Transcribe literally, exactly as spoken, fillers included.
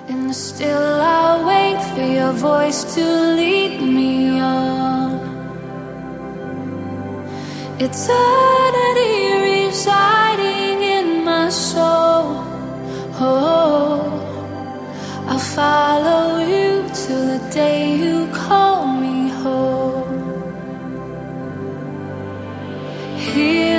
And still I wait for your voice to lead me on. Eternity residing in my soul. Oh, I'll follow you till the day you call me home. Here